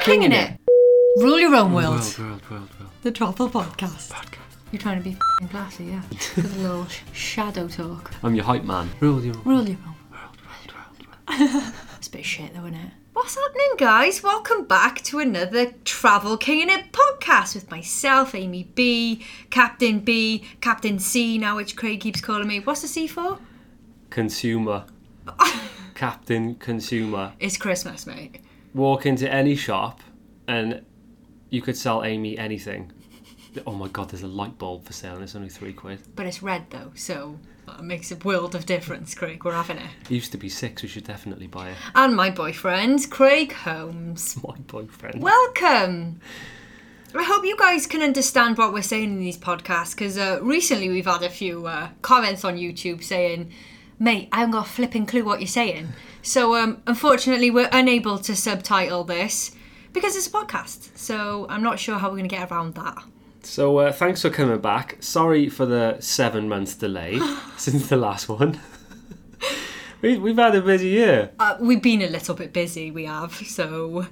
Kinging it. Rule your own world. World. The Travel Podcast. You're trying to be f***ing classy, yeah. With a little shadow talk. I'm your hype man. Rule your own world. It's a bit of shit though, isn't it? What's happening, guys? Welcome back to another Travel Kinging It podcast with myself, Amy B, Captain C now, which Craig keeps calling me. What's the C for? Consumer. Captain Consumer. It's Christmas, mate. Walk into any shop and you could sell Amy anything. Oh my god, there's a light bulb for sale and it's only £3. But it's red though, so that makes a world of difference, Craig. We're having it. It used to be £6, we should definitely buy it. And my boyfriend, Craig Holmes. My boyfriend. Welcome! I hope you guys can understand what we're saying in these podcasts, because recently we've had a few comments on YouTube saying, mate, I haven't got a flipping clue what you're saying. So unfortunately we're unable to subtitle this because it's a podcast. So I'm not sure how we're going to get around that. So thanks for coming back. Sorry for the 7-month delay since the last one. We've had a busy year. We've been a little bit busy, we have, so...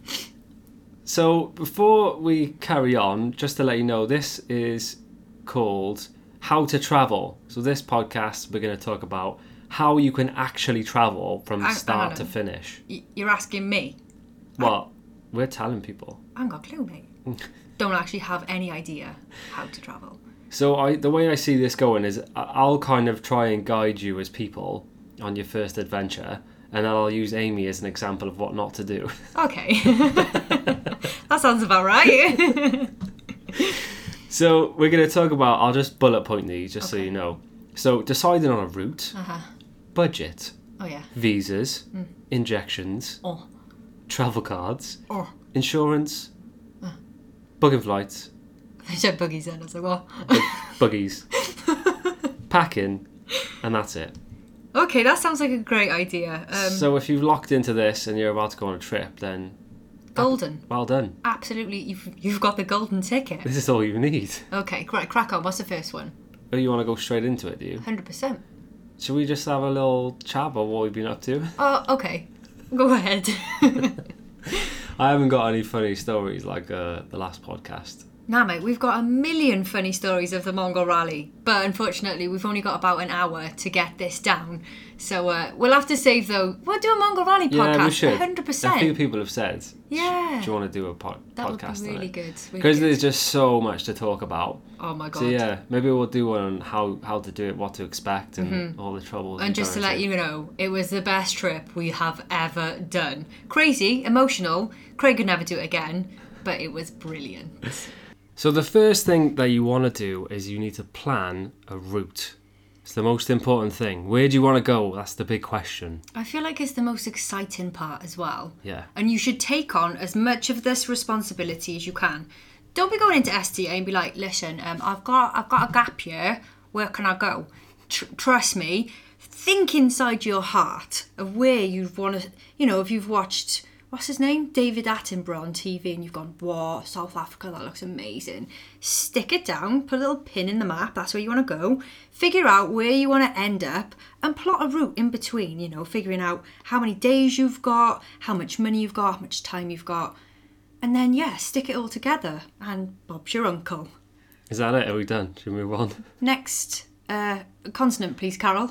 So before we carry on, just to let you know, this is called How to Travel. So this podcast, we're going to talk about how you can actually travel from start to finish. You're asking me? Well, we're telling people. I haven't got a clue, mate. Don't actually have any idea how to travel. So the way I see this going is I'll kind of try and guide you as people on your first adventure, and then I'll use Amy as an example of what not to do. Okay. That sounds about right. So we're going to talk about, I'll just bullet point these just so you know. So deciding on a route, budget, visas, injections, travel cards, insurance, booking flights. I said buggies then, I was like, what? Buggies. Packing, and that's it. Okay, that sounds like a great idea. So if you've locked into this and you're about to go on a trip, then... Golden. Well done. Absolutely, you've got the golden ticket. This is all you need. Okay, right, crack on. What's the first one? Oh, you want to go straight into it, do you? 100%. Should we just have a little chat about what we've been up to? Oh, okay. Go ahead. I haven't got any funny stories like the last podcast. Nah, mate, we've got a million funny stories of the Mongol Rally, but unfortunately we've only got about an hour to get this down. So we'll have to save, though. We'll do a Mongol Rally podcast. Yeah, we should. 100%. A few people have said, yeah, do you want to do a podcast that would be really good. Because there's just so much to talk about. Oh my god. So yeah, maybe we'll do one on how to do it, what to expect, and all the troubles. And just to let you know, it was the best trip we have ever done. Crazy, emotional. Craig could never do it again, but it was brilliant. So the first thing that you want to do is you need to plan a route. It's the most important thing. Where do you want to go? That's the big question. I feel like it's the most exciting part as well. Yeah. And you should take on as much of this responsibility as you can. Don't be going into STA and be like, listen, I've got a gap year. Where can I go? Trust me. Think inside your heart of where you'd want to, if you've watched... What's his name? David Attenborough on TV, and you've gone, wow, South Africa, that looks amazing. Stick it down, put a little pin in the map, that's where you want to go. Figure out where you want to end up and plot a route in between, figuring out how many days you've got, how much money you've got, how much time you've got. And then, stick it all together, and Bob's your uncle. Is that it? Are we done? Should we move on? Next consonant, please, Carol.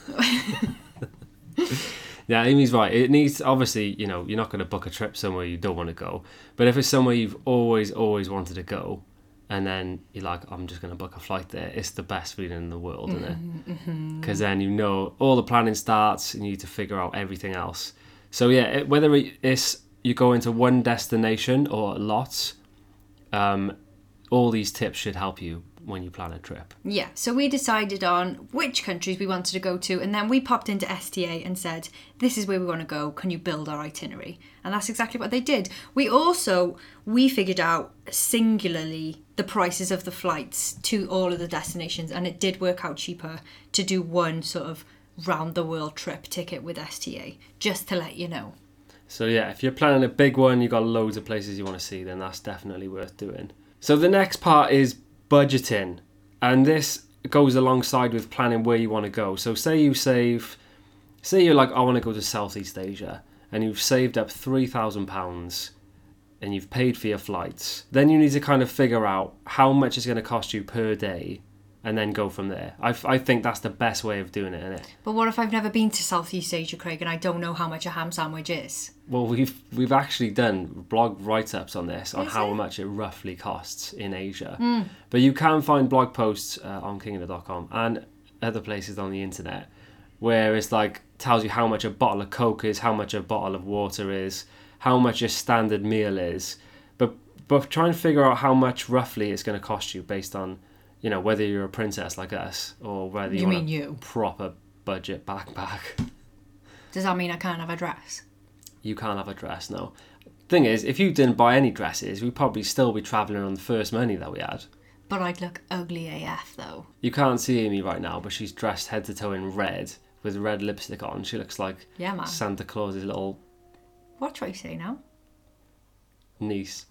Yeah, Amy's right. It needs, obviously, you're not going to book a trip somewhere you don't want to go. But if it's somewhere you've always wanted to go, and then you're like, I'm just going to book a flight there, it's the best feeling in the world, isn't it? Because then all the planning starts and you need to figure out everything else. So yeah, whether it's you go into one destination or lots, all these tips should help you when you plan a trip. Yeah, so we decided on which countries we wanted to go to, and then we popped into STA and said, this is where we want to go, can you build our itinerary? And that's exactly what they did. We figured out singularly the prices of the flights to all of the destinations, and it did work out cheaper to do one sort of round the world trip ticket with STA, just to let you know. So yeah, if you're planning a big one, you've got loads of places you want to see, then that's definitely worth doing. So the next part is budgeting, and this goes alongside with planning where you want to go. So say you're like, I want to go to Southeast Asia, and you've saved up £3,000 and you've paid for your flights, then you need to kind of figure out how much it's going to cost you per day and then go from there. I think that's the best way of doing it, isn't it? But what if I've never been to Southeast Asia, Craig, and I don't know how much a ham sandwich is? Well, we've actually done blog write-ups on this, on Is how it? much it roughly costs in Asia. But you can find blog posts on kingdom.com and other places on the internet where it's like tells you how much a bottle of Coke is, how much a bottle of water is, how much a standard meal is. But try and figure out how much roughly it's going to cost you based on, you know, whether you're a princess like us or whether you want a proper budget backpack. Does that mean I can't have a dress? You can't have a dress, no. Thing is, if you didn't buy any dresses, we'd probably still be travelling on the first money that we had. But I'd look ugly AF though. You can't see Amy right now, but she's dressed head to toe in red with red lipstick on. She looks like Santa Claus's little What do I say now? niece.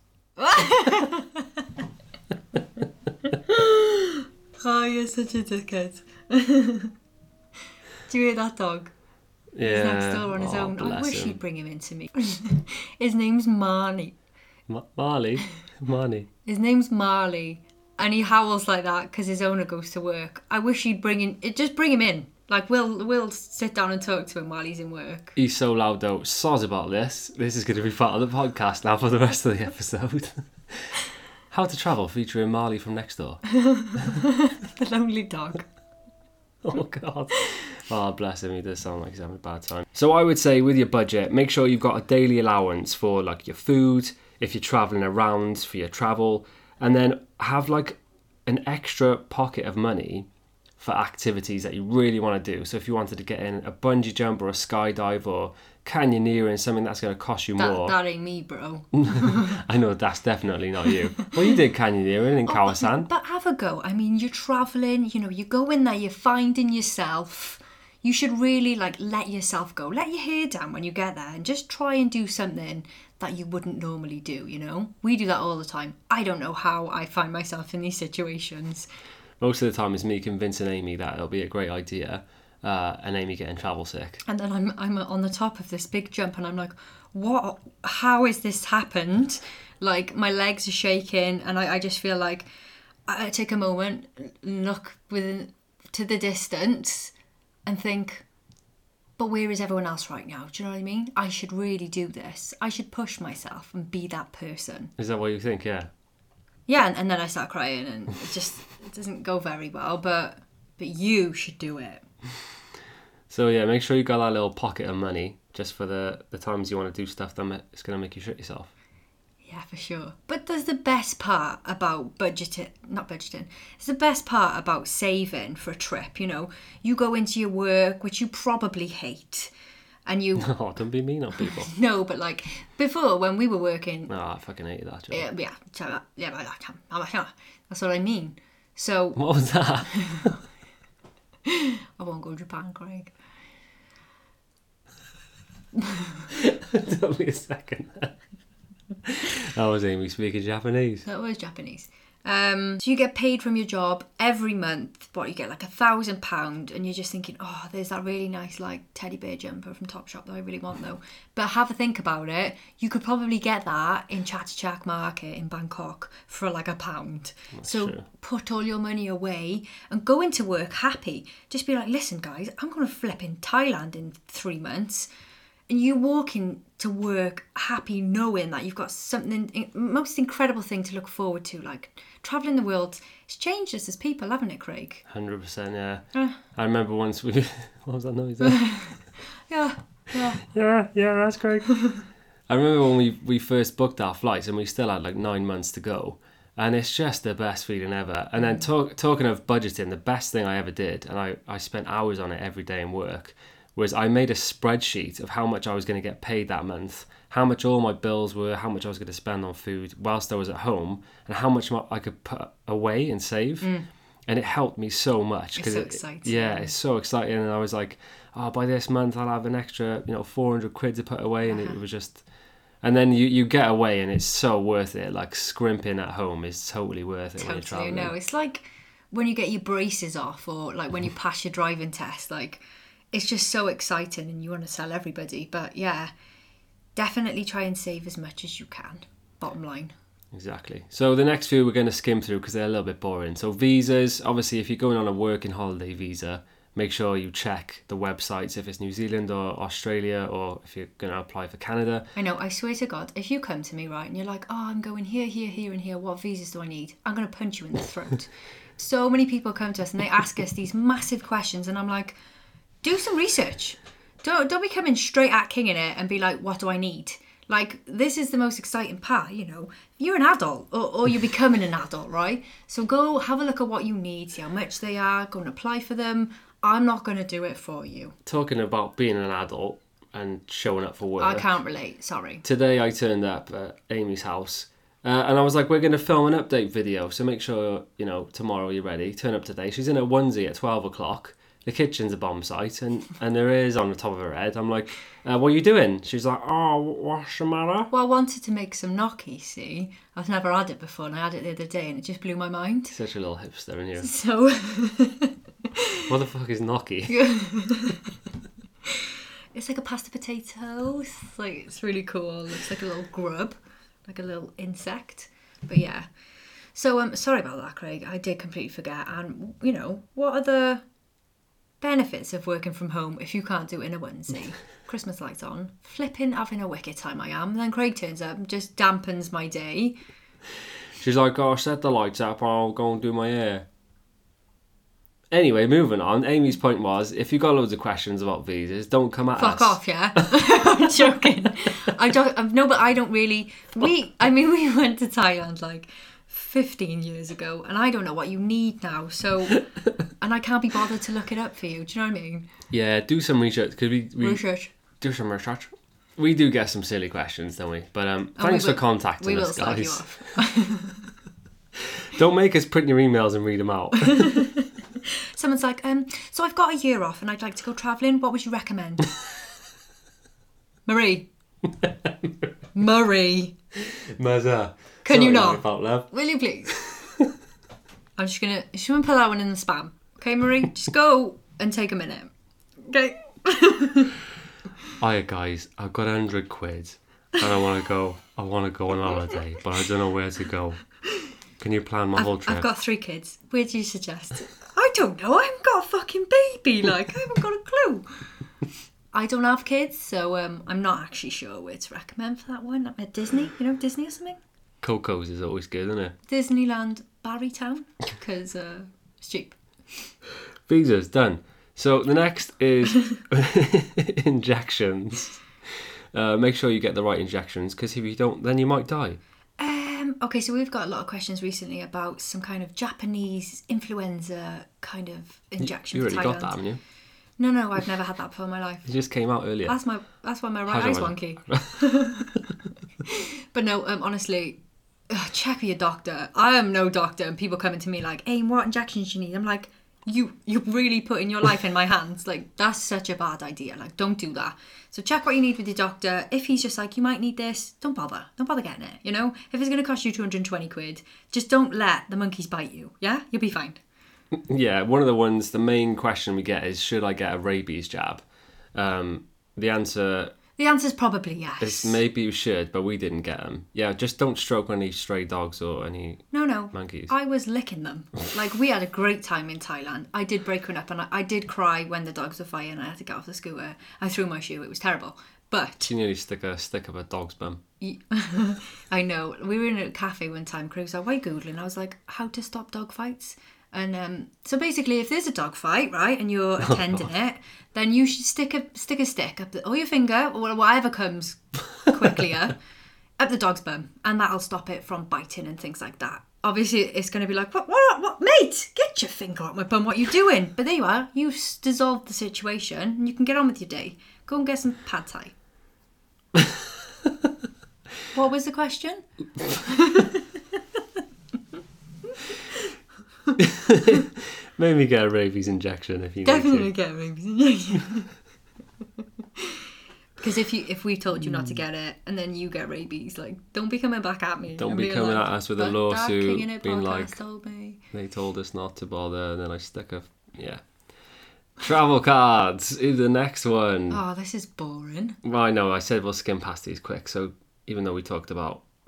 Oh, you're such a dickhead. Do you hear that dog? Yeah. He's next door on his own. I wish you'd bring him into me. His name's Marnie. Marley? His name's Marley. And he howls like that because his owner goes to work. I wish he'd just bring him in. Like, we'll sit down and talk to him while he's in work. He's so loud though. Soz about this. This is going to be part of the podcast now for the rest of the episode. How to Travel featuring Marley from next door. The lonely dog. Oh God. Oh, bless him. He does sound like he's having a bad time. So I would say with your budget, make sure you've got a daily allowance for like your food, if you're travelling around for your travel, and then have like an extra pocket of money for activities that you really want to do. So if you wanted to get in a bungee jump or a skydive or canyoneering, something that's going to cost you more. That ain't me, bro. I know that's definitely not you. Well, you did canyoneering in Kawasan. But have a go. I mean, you're travelling, you know, you go in there, you're finding yourself. You should really like let yourself go. Let your hair down when you get there and just try and do something that you wouldn't normally do, you know? We do that all the time. I don't know how I find myself in these situations. Most of the time it's me convincing Amy that it'll be a great idea, and Amy getting travel sick. And then I'm on the top of this big jump and I'm like, what? How has this happened? Like, my legs are shaking and I just feel like I take a moment, look to the distance and think, but where is everyone else right now? Do you know what I mean? I should really do this. I should push myself and be that person. Is that what you think? Yeah. Yeah, and then I start crying and it doesn't go very well, but you should do it. So yeah, make sure you got that little pocket of money just for the times you want to do stuff that's going to make you shit yourself. Yeah, for sure. But there's the best part about it's the best part about saving for a trip, you know. You go into your work, which you probably hate, and you... Oh, don't be mean on people. No, but like, before, when we were working... Oh, I fucking hated that job. That's what I mean. So... What was that? I won't go to Japan, Craig. Tell me a second. That was Amy speaking Japanese. That was Japanese. So you get paid from your job every month. What, you get like £1,000, and you're just thinking, oh, there's that really nice like teddy bear jumper from Topshop that I really want though. But have a think about it. You could probably get that in Chatuchak Market in Bangkok for like £1. That's so true. Put all your money away and go into work happy. Just be like, listen guys, I'm going to flip in Thailand in 3 months. And you walk into work happy knowing that you've got something, most incredible thing to look forward to. Like, travelling the world, it's changed us as people, haven't it, Craig? 100%, yeah. I remember once we... What was that noise there? Yeah. Yeah, that's Craig. I remember when we first booked our flights and we still had like 9 months to go. And it's just the best feeling ever. And then talking of budgeting, the best thing I ever did, and I spent hours on it every day in work, was I made a spreadsheet of how much I was going to get paid that month, how much all my bills were, how much I was going to spend on food whilst I was at home, and how much I could put away and save. And it helped me so much. It's so exciting. Yeah, it's so exciting. And I was like, oh, by this month I'll have an extra, 400 quid to put away. And it was just... And then you get away and it's so worth it. Like, scrimping at home is totally worth it when you're traveling. No, it's like when you get your braces off, or like when you pass your driving test, like... It's just so exciting and you want to tell everybody. But yeah, definitely try and save as much as you can. bottom line. Exactly. So the next few we're going to skim through because they're a little bit boring. So visas, obviously if you're going on a working holiday visa, make sure you check the websites if it's New Zealand or Australia, or if you're going to apply for Canada. I know, I swear to God, if you come to me, right, and you're like, oh, I'm going here, here, here and here, what visas do I need? I'm going to punch you in the throat. So many people come to us and they ask us these massive questions and I'm like, do some research. Don't be coming straight at King in it and be like, what do I need? Like, this is the most exciting part, you know. You're an adult, or you're becoming an adult, right? So go have a look at what you need, see how much they are, go and apply for them. I'm not going to do it for you. Talking about being an adult and showing up for work. I can't relate, sorry. Today I turned up at Amy's house and I was like, we're going to film an update video, so make sure, you know, tomorrow you're ready. Turn up today. She's in a onesie at 12 o'clock. The kitchen's a bomb site and there is on the top of her head. I'm like, what are you doing? She's like, oh, what's the matter? Well, I wanted to make some gnocchi, see? I've never had it before and I had it the other day and it just blew my mind. Such a little hipster in here. So... What the fuck is gnocchi? It's like a pasta potato. It's really cool. It looks like a little grub, like a little insect. But yeah. So sorry about that, Craig. I did completely forget. And you know, what are the benefits of working from home if you can't do it in a onesie? Christmas lights on, flipping having a wicked time I am. Then Craig turns up and just dampens my day. She's like, oh, set the lights up and I'll go and do my hair. Anyway, moving on. Amy's point was, if you got loads of questions about visas, don't come at us. Fuck off, yeah. I'm joking. No, but I don't really. We went to Thailand like 15 years ago, and I don't know what you need now. So, and I can't be bothered to look it up for you. Do you know what I mean? Yeah, do some research because we research. Do some research. We do get some silly questions, don't we? But thanks for contacting us, guys. We will slag you off. Don't make us print your emails and read them out. Someone's like, so I've got a year off and I'd like to go travelling. What would you recommend? Marie. Maza. Can you not? About love. Will you please? I'm just gonna put that one in the spam. Okay, Marie? Just go and take a minute. Okay. Hiya guys, I've got 100 quid and I want to go on holiday, but I don't know where to go. Can you plan my whole trip? I've got 3 kids. Where do you suggest? I don't know. I haven't got a fucking baby. Like, I haven't got a clue. I don't have kids, so I'm not actually sure where to recommend for that one. Like at Disney, you know, Disney or something. Coco's is always good, isn't it? Disneyland Barrytown, because it's cheap. Visas, done. So the next is injections. Make sure you get the right injections, because if you don't, then you might die. Okay, so we've got a lot of questions recently about some kind of Japanese influenza kind of injection. You already for Thailand. got that, haven't you? No, I've never had that before in my life. It just came out earlier. That's why my right eye's wonky. But no, honestly, check with your doctor. I am no doctor, and people coming to me like, "Aim, what injections do you need?" I'm like, you're really putting your life in my hands. Like, that's such a bad idea. Like, don't do that. So check what you need with your doctor. If he's just like, you might need this, don't bother getting it, you know? If it's going to cost you 220 quid, just don't let the monkeys bite you, yeah? You'll be fine. Yeah, the main question we get is, should I get a rabies jab? The answer's probably yes. It's maybe you should, but we didn't get them. Yeah, just don't stroke any stray dogs or any monkeys. I was licking them. Like, we had a great time in Thailand. I did break one up and I did cry when the dogs were fighting. I had to get off the scooter. I threw my shoe. It was terrible. But... You nearly stick up a dog's bum. I know. We were in a cafe one time. Craig was like, why are you Googling? I was like, how to stop dog fights? And so basically, if there's a dog fight, right, and you're attending it, then you should stick a stick up or your finger or whatever comes quickly up the dog's bum, and that'll stop it from biting and things like that. Obviously, it's going to be like, what, mate? Get your finger out my bum. What are you doing? But there you are. You've dissolved the situation, and you can get on with your day. Go and get some pad thai. What was the question? Maybe get a rabies injection if you definitely need to. Get a rabies injection. Because if we told you not to get it and then you get rabies, like, don't be coming back at me. Don't be coming at us with a lawsuit being like, told me. They told us not to bother, and then I stick a travel cards is the next one. Oh, this is boring. Well, I know, I said we'll skim past these quick, so even though we talked about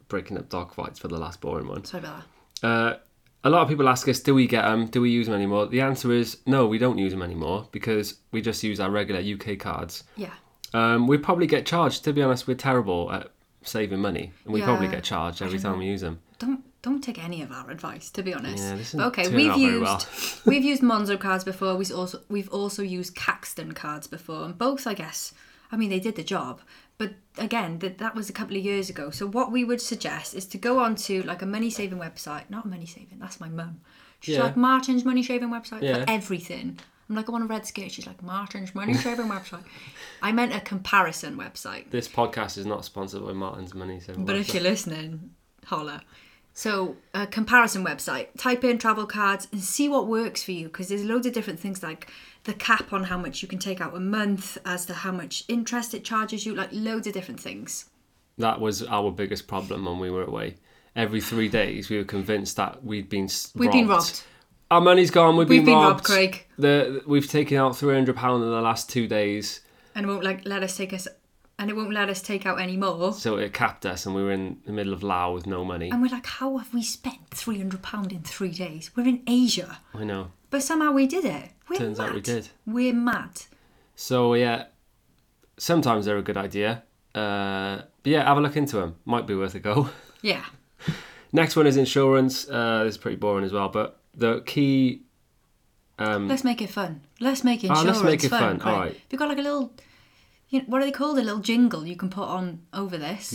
breaking up dog fights for the last boring one. Sorry about that. A lot of people ask us, do we get them? Do we use them anymore? The answer is no, we don't use them anymore because we just use our regular UK cards. Yeah. We probably get charged. To be honest, we're terrible at saving money, and we Yeah. probably get charged every I don't time we use them. Don't take any of our advice, to be honest. Yeah, this But okay, isn't we've turning out very used we've used Monzo cards before. We've also used Caxton cards before, and both, I guess, I mean, they did the job. But again, that was a couple of years ago. So what we would suggest is to go on to like a money saving website. Not money saving. That's my mum. She's Yeah. like Martin's money saving website Yeah. for everything. I'm like, I want a red skirt. She's like, Martin's money saving website. I meant a comparison website. This podcast is not sponsored by Martin's Money, so But if you're listening, holla. So, a comparison website. Type in travel cards and see what works for you, because there's loads of different things like the cap on how much you can take out a month, as to how much interest it charges you, like loads of different things. that was our biggest problem when we were away. Every 3 days, we were convinced that we'd been robbed. Our money's gone. We've been robbed, Craig. We've taken out £300 in the last 2 days. And it won't let us take out any more. So it capped us, and we were in the middle of Laos with no money. And we're like, how have we spent £300 in 3 days? We're in Asia. I know. But somehow we did it. Turns out we did. We're mad. So yeah, sometimes they're a good idea. But yeah, have a look into them. Might be worth a go. Yeah. Next one is insurance. This is pretty boring as well, but the key... Let's make it fun. Let's make insurance let's make it fun. Craig. All right. We've got like a little... what are they called? A little jingle you can put on over this.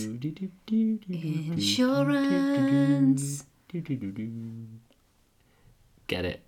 Insurance. Get it.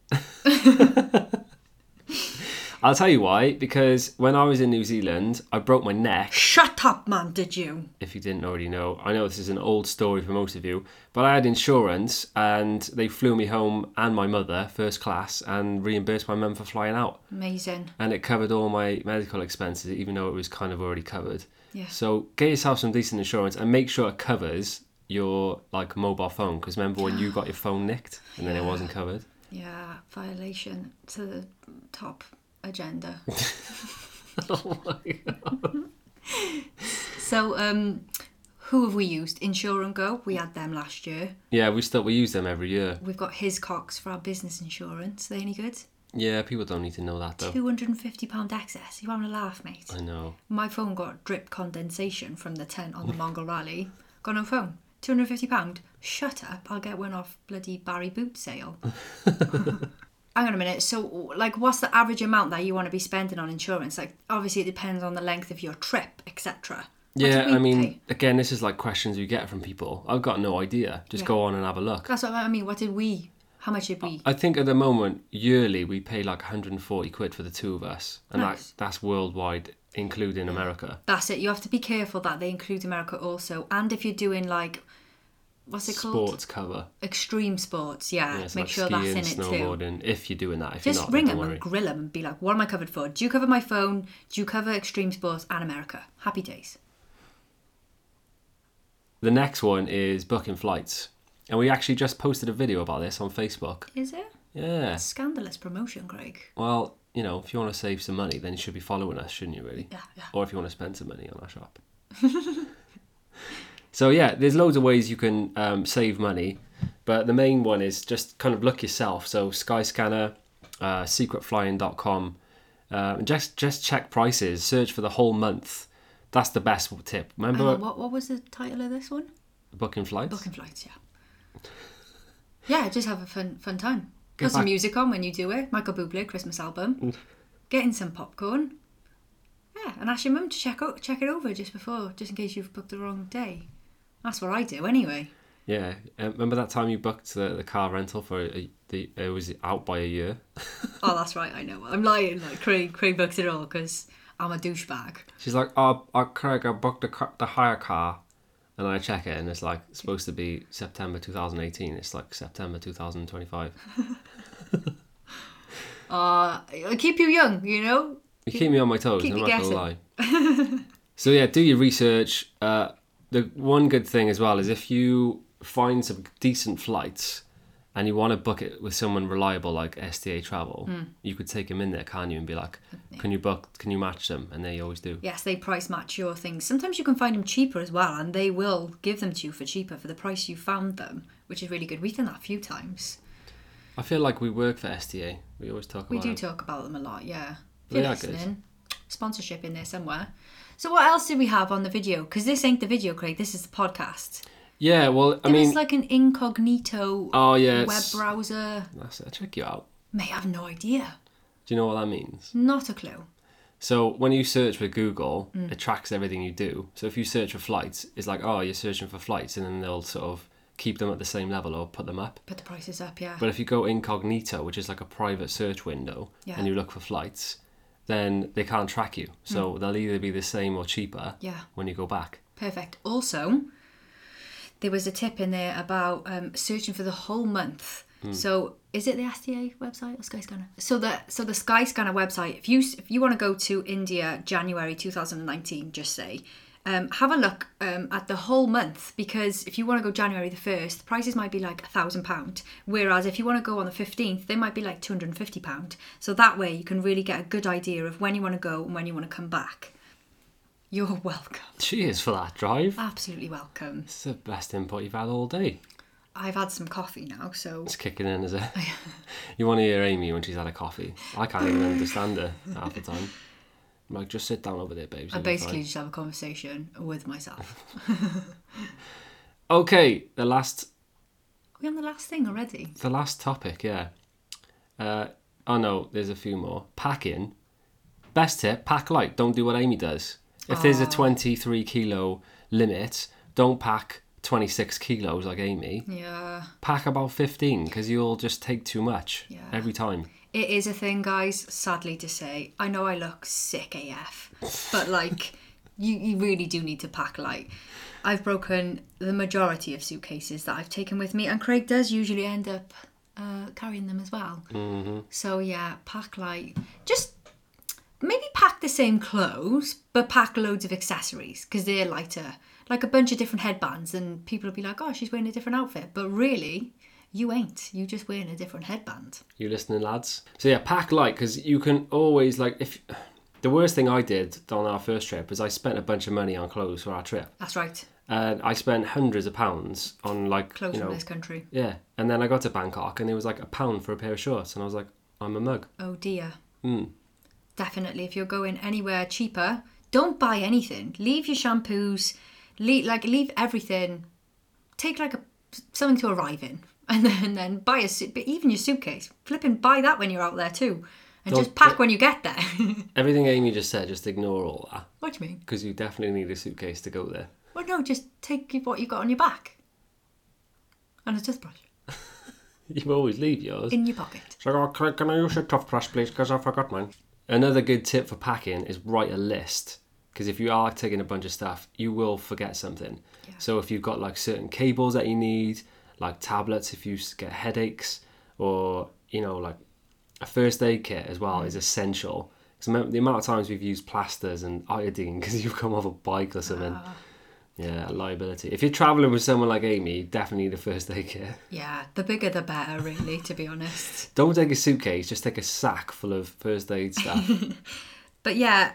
I'll tell you why, because when I was in New Zealand, I broke my neck. Shut up, man, did you? If you didn't already know. I know this is an old story for most of you, but I had insurance and they flew me home and my mother first class and reimbursed my mum for flying out. Amazing. And it covered all my medical expenses, even though it was kind of already covered. Yeah. So get yourself some decent insurance and make sure it covers your like mobile phone, because remember when you got your phone nicked and then it wasn't covered? Yeah, violation to the top agenda. Oh my God. So, who have we used? Insure and Go. We had them last year. Yeah, we use them every year. We've got Hiscox for our business insurance. Are they any good? Yeah, people don't need to know that though. £250 excess. You having a laugh, mate? I know. My phone got drip condensation from the tent on the Mongol Rally. Got no phone. £250. Shut up. I'll get one off bloody Barry Boot sale. Hang on a minute. So, like, what's the average amount that you want to be spending on insurance? Like, obviously, it depends on the length of your trip, etc. Yeah, I mean, again, this is like questions you get from people. I've got no idea. Just go on and have a look. That's what I mean. How much did we? I think at the moment, yearly, we pay like 140 quid for the two of us. And Nice. that's worldwide, including America. That's it. You have to be careful that they include America also. And if you're doing, like, what's it called? Sports cover. Extreme sports, yeah. It's Make like sure skiing, that's in it too. snowboarding, if you're doing that. If Just you're not, ring then them don't and worry. grill them and be like, what am I covered for? Do you cover my phone? Do you cover extreme sports and America? Happy days. The next one is booking flights. And we actually just posted a video about this on Facebook. Is it? Yeah. Scandalous promotion, Craig. Well, you know, if you want to save some money, then you should be following us, shouldn't you, really? Yeah. Or if you want to spend some money on our shop. So, yeah, there's loads of ways you can save money. But the main one is just kind of look yourself. So, Skyscanner, secretflying.com. Just check prices. Search for the whole month. That's the best tip. Remember What was the title of this one? booking flights? Booking flights, yeah. Yeah, just have a fun time. Get Put some back- music on when you do it. Michael Bublé Christmas album. Get in some popcorn. Yeah, and ask your mum to check it over just in case you've booked the wrong day. That's what I do anyway. Yeah. Remember that time you booked the car rental for it was out by a year? Oh, that's right, I know. I'm lying. Like Craig booked it all because I'm a douchebag. She's like, Craig, I booked the hire car. And I check it and it's like supposed to be September 2018. It's like September 2025. I keep you young, you know? You keep me on my toes, Keep I'm you not going to lie. So yeah, do your research. The one good thing as well is if you find some decent flights, and you want to book it with someone reliable like STA Travel, you could take them in there, can't you, and be like, can you match them? And they always do. Yes, they price match your things. Sometimes you can find them cheaper as well, and they will give them to you for cheaper for the price you found them, which is really good. We've done that a few times. I feel like we work for STA. We always talk about We do it. talk about them a lot, yeah. If They you're are good. listening, sponsorship in there somewhere. So what else did we have on the video? Because this ain't the video, Craig. This is the podcast. Yeah, well, I There mean... was like an incognito Oh, yeah. web browser. That's it. Check you out. Mate, I have no idea. Do you know what that means? Not a clue. So when you search for Google, it tracks everything you do. So if you search for flights, it's like, oh, you're searching for flights, and then they'll sort of keep them at the same level or put them up. Put the prices up, yeah. But if you go incognito, which is like a private search window, Yeah. and you look for flights, then they can't track you. So they'll either be the same or cheaper Yeah. when you go back. Perfect. Also, there was a tip in there about searching for the whole month. So is it the STA website or Skyscanner? So the Skyscanner website, if you want to go to India January 2019, just say, have a look at the whole month, because if you want to go January the 1st, the prices might be like £1,000, whereas if you want to go on the 15th, they might be like £250. So that way you can really get a good idea of when you want to go and when you want to come back. You're welcome. Cheers for that drive. Absolutely welcome. It's the best input you've had all day. I've had some coffee now, so... It's kicking in, is it? You want to hear Amy when she's had a coffee. I can't even understand her half the time. I'm like, just sit down over there, babes. I basically just have a conversation with myself. Okay, the last Are we on the last thing already? topic, yeah. Oh no, there's a few more. Packing. Best tip, pack light. Don't do what Amy does. If there's a 23 kilo limit, don't pack 26 kilos like Amy. Yeah. Pack about 15 because you'll just take too much every time. It is a thing, guys, sadly to say. I know I look sick AF, but like, you really do need to pack light. I've broken the majority of suitcases that I've taken with me, and Craig does usually end up carrying them as well. Mm-hmm. So yeah, pack light. Just maybe pack the same clothes, but pack loads of accessories because they're lighter. Like a bunch of different headbands, and people will be like, oh, she's wearing a different outfit. But really, you ain't. You just wearing a different headband. You listening, lads? So yeah, pack light because you can always, like, if... The worst thing I did on our first trip was I spent a bunch of money on clothes for our trip. That's right. And I spent hundreds of pounds on, like, Clothes from this country. Yeah. And then I got to Bangkok and it was like £1 for a pair of shorts. And I was like, I'm a mug. Oh dear. Mm. Definitely, if you're going anywhere cheaper, don't buy anything. Leave your shampoos, leave everything. Take something to arrive in, and then buy a suit. But even your suitcase, flipping buy that when you're out there too, and just pack when you get there. Everything Amy just said, just ignore all that. What do you mean? Because you definitely need a suitcase to go there. Well, no, just take what you got on your back, and a toothbrush You always leave yours. in your pocket. So, oh, can I use your toothbrush, please? Because I forgot mine. Another good tip for packing is write a list. Because if you are taking a bunch of stuff, you will forget something. Yeah. So if you've got like certain cables that you need, like tablets if you get headaches, or, you know, like a first aid kit as well is essential. Because the amount of times we've used plasters and iodine because you've come off a bike or something. Yeah, liability. If you're travelling with someone like Amy, you definitely need a first aid kit. Yeah, the bigger the better, really, to be honest. Don't take a suitcase, just take a sack full of first aid stuff. But yeah,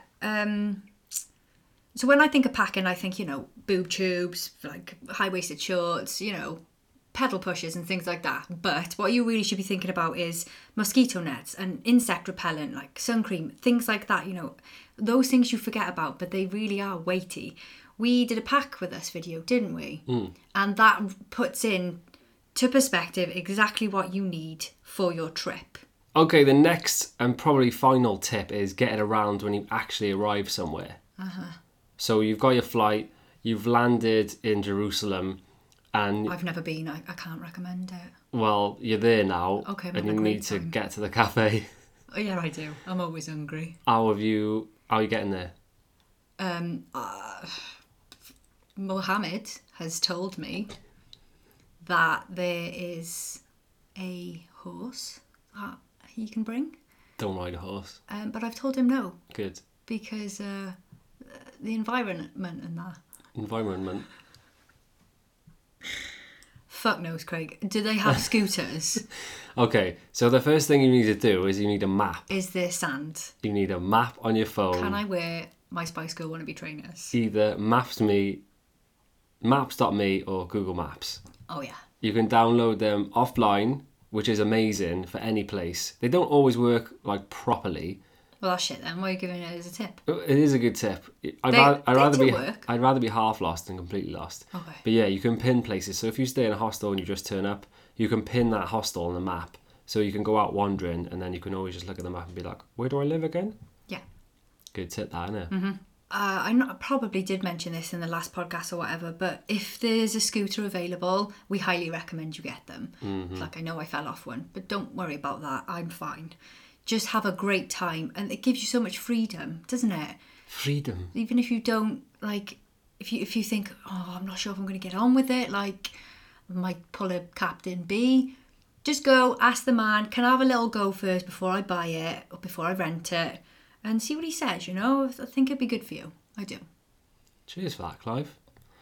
so when I think of packing, I think, boob tubes, like high-waisted shorts, pedal pushers and things like that. But what you really should be thinking about is mosquito nets and insect repellent, like sun cream, things like that. Those things you forget about, but they really are weighty. We did a pack with us video, didn't we? Mm. And that puts in to perspective exactly what you need for your trip. Okay, the next and probably final tip is getting around when you actually arrive somewhere. Uh-huh. So you've got your flight, you've landed in Jerusalem, and... I've never been, I can't recommend it. Well, you're there now, okay, and you need to get to the cafe. Oh, yeah, I do. I'm always hungry. How are you getting there? Mohammed has told me that there is a horse that he can bring. Don't ride a horse. But I've told him no. Good. Because the environment and that. Environment. Fuck knows, Craig. Do they have scooters? Okay, so the first thing you need to do is you need a map. Is there sand? You need a map on your phone. Can I wear my Spice Girl wannabe trainers? Either Maps.me or Google Maps. Oh, yeah. You can download them offline, which is amazing for any place. They don't always work like properly. Well, that's shit then. Why are you giving it as a tip? It is a good tip. I'd rather be half lost than completely lost. Okay. But yeah, you can pin places. So if you stay in a hostel and you just turn up, you can pin that hostel on the map. So you can go out wandering and then you can always just look at the map and be like, where do I live again? Yeah. Good tip, that, isn't it? Mm-hmm. I probably did mention this in the last podcast or whatever, but if there's a scooter available, we highly recommend you get them. Mm-hmm. Like, I know I fell off one, but don't worry about that. I'm fine. Just have a great time, and it gives you so much freedom, doesn't it? Freedom. Even if you don't, like, if you think, oh, I'm not sure if I'm going to get on with it, like, I might pull a Captain B, just go, ask the man, can I have a little go first before I buy it, or before I rent it, and see what he says, you know? I think it'd be good for you. I do. Cheers for that, Clive.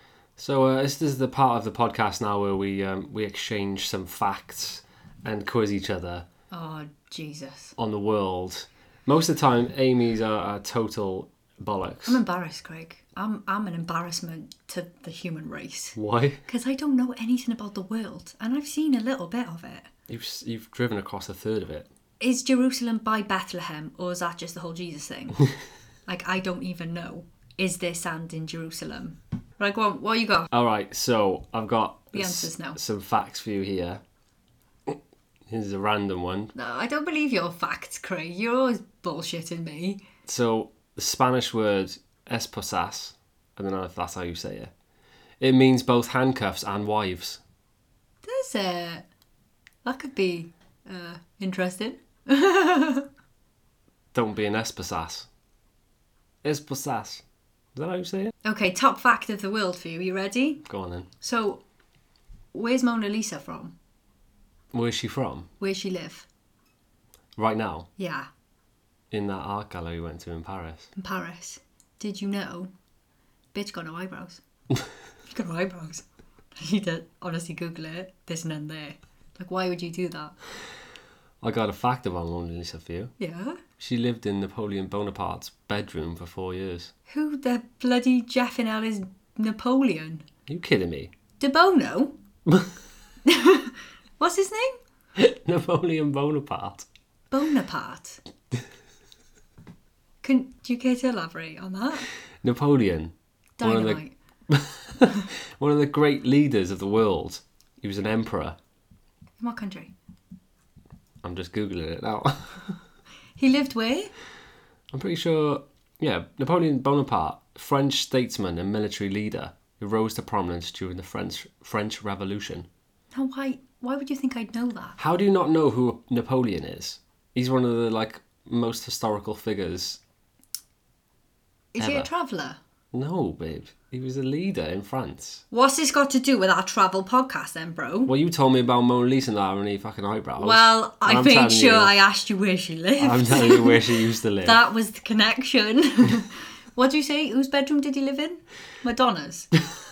So this is the part of the podcast now where we exchange some facts and quiz each other. Oh, Jesus. On the world. Most of the time, Amy's are total bollocks. I'm embarrassed, Craig. I'm an embarrassment to the human race. Why? Because I don't know anything about the world, and I've seen a little bit of it. You've driven across a third of it. Is Jerusalem by Bethlehem, or is that just the whole Jesus thing? Like, I don't even know. Is there sand in Jerusalem? Right, go on. What you got? All right, so I've got the answers now. Some facts for you here. Here's a random one. No, I don't believe your facts, Craig. You're always bullshitting me. So, the Spanish word esposas, I don't know if that's how you say it. It means both handcuffs and wives. Does it? That could be interesting. Don't be an esposas. Esposas. Is that how you say it? Okay, top fact of the world for you. You ready? Go on then. So, where's Mona Lisa from? Where's she from? Where's she live? Right now? Yeah. In that art gallery we went to in Paris. In Paris. Did you know? Bitch got no eyebrows. She's got no eyebrows. You need to honestly Google it. There's none there. Like, why would you do that? I got a fact about Mona Lisa for you. Yeah? She lived in Napoleon Bonaparte's bedroom for 4 years. Who the bloody Jeff in hell is Napoleon? Are you kidding me? De Bono? What's his name? Napoleon Bonaparte. Bonaparte. Do you care to elaborate on that? Napoleon. Dynamite. One of the great leaders of the world. He was an emperor. In what country? I'm just Googling it now. He lived where? I'm pretty sure, yeah, Napoleon Bonaparte, French statesman and military leader who rose to prominence during the French Revolution. Now, why would you think I'd know that? How do you not know who Napoleon is? He's one of the, most historical figures Is he ever. a traveller? No, babe. He was a leader in France. What's this got to do with our travel podcast then, bro? Well, you told me about Mona Lisa not having any fucking eyebrows. Well, I made sure I asked you where she lived. I'm telling you where she used to live. That was the connection. What do you say? Whose bedroom did he live in? Madonna's.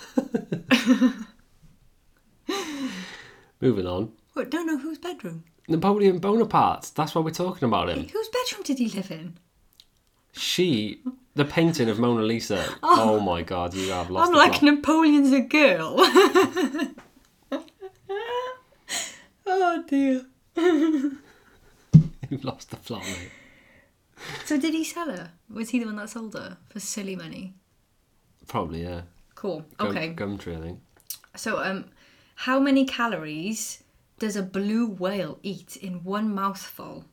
Moving on. What? No, whose bedroom? Napoleon Bonaparte. That's why we're talking about him. Whose bedroom did he live in? The painting of Mona Lisa. Oh my God, you have lost the plot. Napoleon's a girl. Oh dear. You've lost the plot, mate. So did he sell her? Was he the one that sold her for silly money? Probably, yeah. Cool. Okay. Gumtree, I think. So, how many calories does a blue whale eat in one mouthful?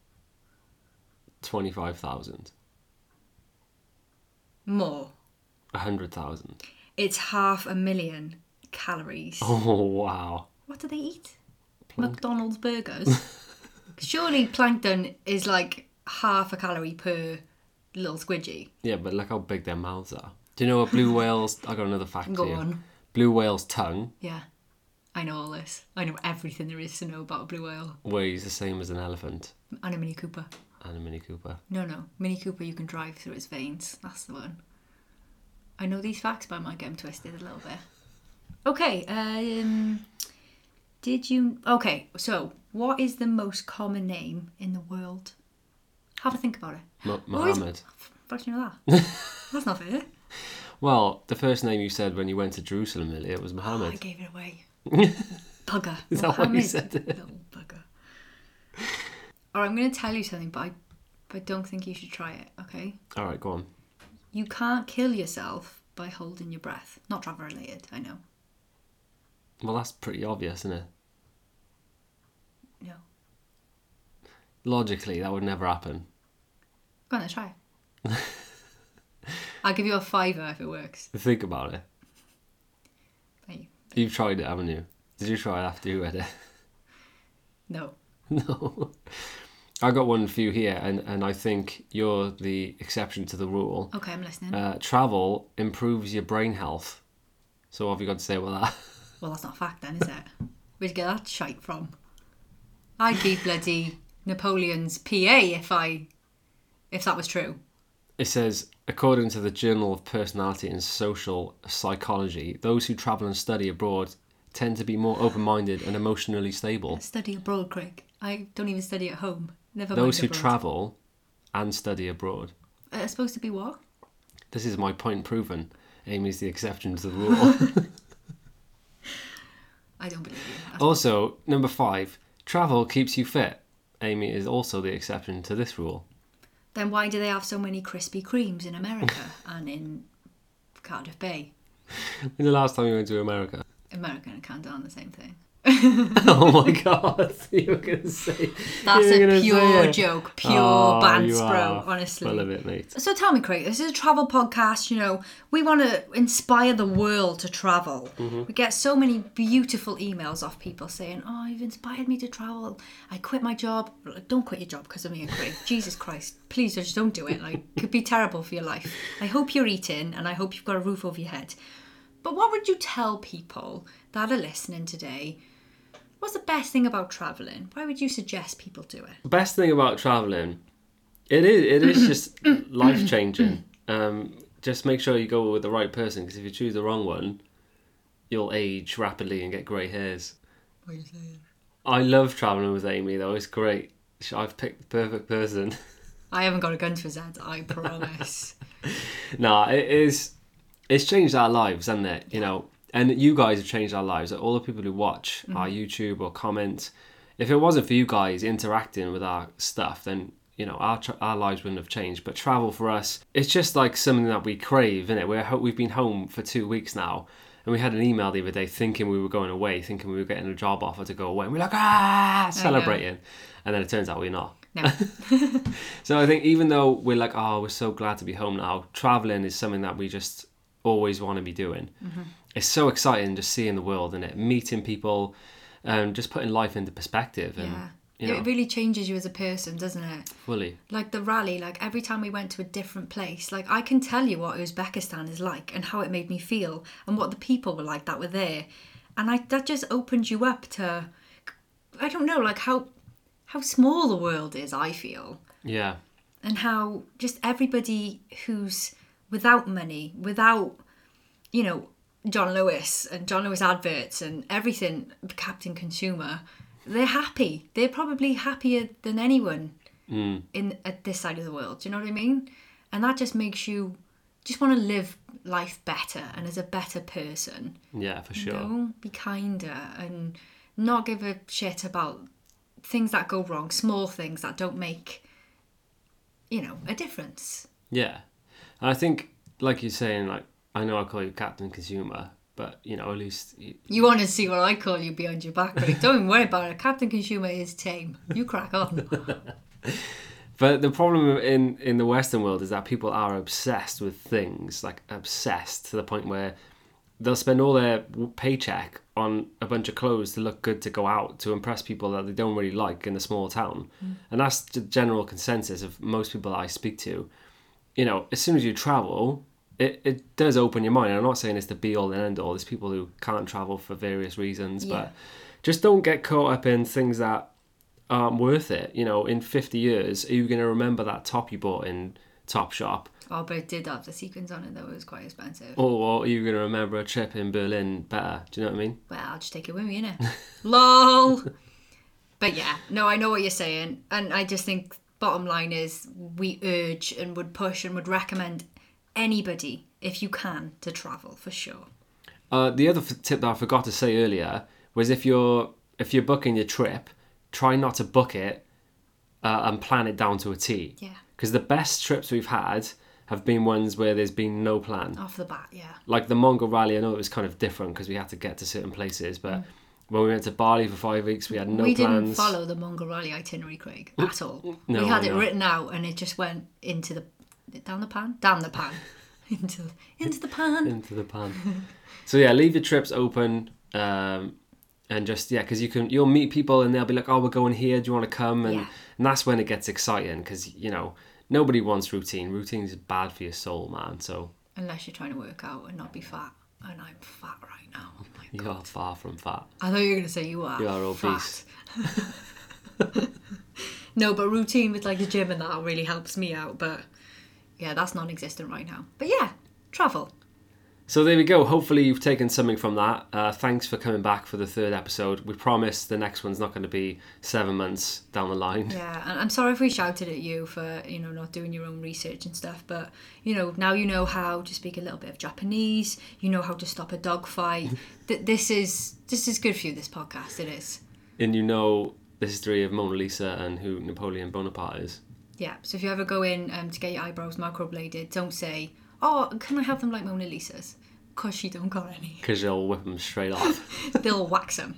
25,000. More. 100,000. It's 500,000 calories. Oh, wow. What do they eat? McDonald's burgers? Surely plankton is like half a calorie per little squidgy. Yeah, but look how big their mouths are. Do you know what blue whales... I got another fact Go for you. on. Blue whale's tongue Yeah. I know all this. I know everything there is to know about a blue whale. weighs the same as an elephant And a Mini Cooper. and a Mini Cooper. No. Mini Cooper you can drive through its veins. That's the one. I know these facts, but I might get them twisted a little bit. Okay, Did you... Okay, so what is the most common name in the world? Have a think about it. Muhammad. How do you know that? That's not fair. Well, the first name you said when you went to Jerusalem earlier was Oh, I Muhammad. gave it away. Bugger. Is that why you said it? Little bugger. Alright, I'm going to tell you something, but I don't think you should try it, okay? Alright, go on. You can't kill yourself by holding your breath. Not travel related, I know. Well, that's pretty obvious, isn't it? No. Logically, that would never happen. Go on then, try it. I'll give you a $5 if it works. Think about it. Thank you. You've tried it, haven't you? Did you try it after you read it? No. No. I got one for you here, and I think you're the exception to the rule. Okay, I'm listening. Travel improves your brain health. So what have you got to say about that? Well, that's not a fact then, is it? Where'd you get that shite from? I'd be bloody Napoleon's PA if that was true. It says, according to the Journal of Personality and Social Psychology, those who travel and study abroad tend to be more open-minded and emotionally stable. Study abroad, Craig. I don't even study at home. Never mind Those who abroad. travel and study abroad. It's supposed to be what? This is my point proven. Amy's the exception to the rule. I don't believe you. That's Also, number 5, travel keeps you fit. Amy is also the exception to this rule. Then why do they have so many Krispy Kremes in America and in Cardiff Bay? When's the last time you went to America? America and Canada aren't the same thing. Oh my god, you were going to say... That's you were a gonna pure say it. joke, pure Oh, bants, you bro, are honestly. full of it, mate. So tell me, Craig, this is a travel podcast, you know, we want to inspire the world to travel. Mm-hmm. We get so many beautiful emails off people saying, oh, you've inspired me to travel. I quit my job. Don't quit your job because of me and Craig. Jesus Christ, please just don't do it. Like, it could be terrible for your life. I hope you're eating and I hope you've got a roof over your head. But what would you tell people that are listening today? What's the best thing about travelling? Why would you suggest people do it? The best thing about travelling, it is just life-changing. Just make sure you go with the right person, because if you choose the wrong one, you'll age rapidly and get grey hairs. What are you saying? I love travelling with Amy, though. It's great. I've picked the perfect person. I haven't got a gun to his head, I promise. Nah, it's changed our lives, hasn't it? You know, and you guys have changed our lives. All the people who watch our YouTube or comment, if it wasn't for you guys interacting with our stuff, then you know our lives wouldn't have changed. But travel for us, it's just like something that we crave, isn't it? We've been home for 2 weeks now, and we had an email the other day thinking we were going away, thinking we were getting a job offer to go away, and we're like celebrating, and then it turns out we're not. No. So I think even though we're like, oh, we're so glad to be home now, traveling is something that we just always want to be doing. It's so exciting just seeing the world and it, meeting people, just putting life into perspective. And you know, it really changes you as a person, doesn't it? fully. Like the rally, like every time we went to a different place, like I can tell you what Uzbekistan is like and how it made me feel and what the people were like that were there. And that just opens you up to, I don't know, like how small the world is, I feel. Yeah. And how just everybody who's without money, without, you know, John Lewis and John Lewis adverts and everything, Captain Consumer, they're happy. They're probably happier than anyone at this side of the world. Do you know what I mean? And that just makes you just want to live life better and as a better person. Yeah, for sure. You know? Be kinder and not give a shit about things that go wrong, small things that don't make, you know, a difference. Yeah. And I think, like you're saying, like, I know I call you Captain Consumer, but, you know, at least... You want to see what I call you behind your back, Rick. Don't even worry about it. Captain Consumer is tame. You crack on. But the problem in the Western world is that people are obsessed with things, like obsessed to the point where they'll spend all their paycheck on a bunch of clothes to look good to go out to impress people that they don't really like in a small town. And that's the general consensus of most people that I speak to. You know, as soon as you travel, it does open your mind. And I'm not saying it's the be-all and end-all. There's people who can't travel for various reasons. Yeah. But just don't get caught up in things that aren't worth it. You know, in 50 years, are you going to remember that top you bought in Topshop? Oh, but it did have the sequins on it, though. It was quite expensive. Or are you going to remember a trip in Berlin better? Do you know what I mean? Well, I'll just take it with me, innit? LOL! But yeah, no, I know what you're saying. And I just think bottom line is we urge and would push and would recommend anybody, if you can, to travel, for sure. The other tip that I forgot to say earlier was if you're booking your trip, try not to book it and plan it down to a T. Yeah. Because the best trips we've had have been ones where there's been no plan. Off the bat, yeah. Like the Mongol Rally, I know it was kind of different because we had to get to certain places, but when we went to Bali for 5 weeks, we had no plans. We didn't follow the Mongol Rally itinerary, Craig, at all. No, we had it no. written out and it just went into the... Down the pan? Down the pan. into the pan. Into the pan. So yeah, leave your trips open and just, yeah, because you'll meet people and they'll be like, oh, we're going here, do you want to come? And that's when it gets exciting because, you know, nobody wants routine. Routine is bad for your soul, man. So unless you're trying to work out and not be fat. And I'm fat right now. Oh my you God. are far from fat. I thought you were going to say you are. You are obese. No, but routine with like the gym and that really helps me out. But yeah, that's non-existent right now. But yeah, travel. So there we go. Hopefully you've taken something from that. Thanks for coming back for the 3rd episode. We promise the next one's not going to be 7 months down the line. Yeah, and I'm sorry if we shouted at you for, you know, not doing your own research and stuff. But, you know, now you know how to speak a little bit of Japanese. You know how to stop a dog fight. This is good for you, this podcast. It is. And you know the history of Mona Lisa and who Napoleon Bonaparte is. Yeah, so if you ever go in to get your eyebrows microbladed, don't say, oh, can I have them like Mona Lisa's? Because you don't got any. Because you'll whip them straight off. They'll wax them.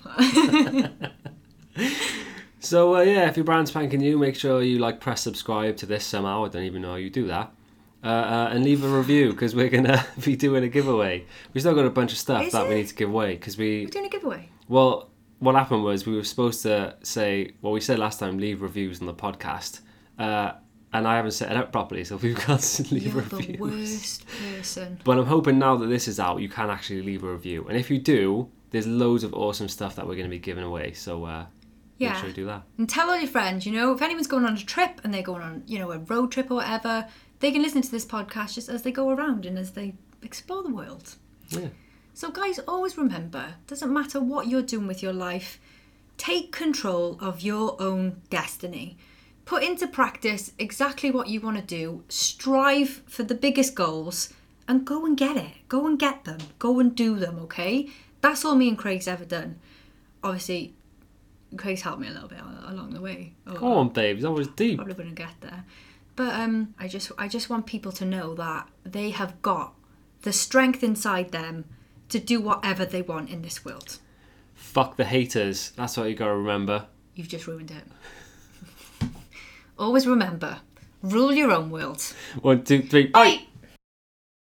So yeah, if you're brand spanking new, make sure you press subscribe to this somehow. I don't even know how you do that. And leave a review because we're going to be doing a giveaway. We've still got a bunch of stuff we need to give away. Because we're doing a giveaway? Well, what happened was we were supposed to say, well, we said last time, leave reviews on the podcast. And I haven't set it up properly, so we've got to leave reviews. You're the worst person. But I'm hoping now that this is out, you can actually leave a review. And if you do, there's loads of awesome stuff that we're going to be giving away. So make sure you do that. And tell all your friends, you know, if anyone's going on a trip and they're going on, you know, a road trip or whatever, they can listen to this podcast just as they go around and as they explore the world. Yeah. So guys, always remember, doesn't matter what you're doing with your life, take control of your own destiny. Put into practice exactly what you want to do, strive for the biggest goals, and go and get it. Go and get them. Go and do them, okay? That's all me and Craig's ever done. Obviously, Craig's helped me a little bit along the way. Come on, babes, that was deep. Probably going to get there. But I just want people to know that they have got the strength inside them to do whatever they want in this world. Fuck the haters. That's what you got to remember. You've just ruined it. Always remember, rule your own world. 1, 2, 3, bye!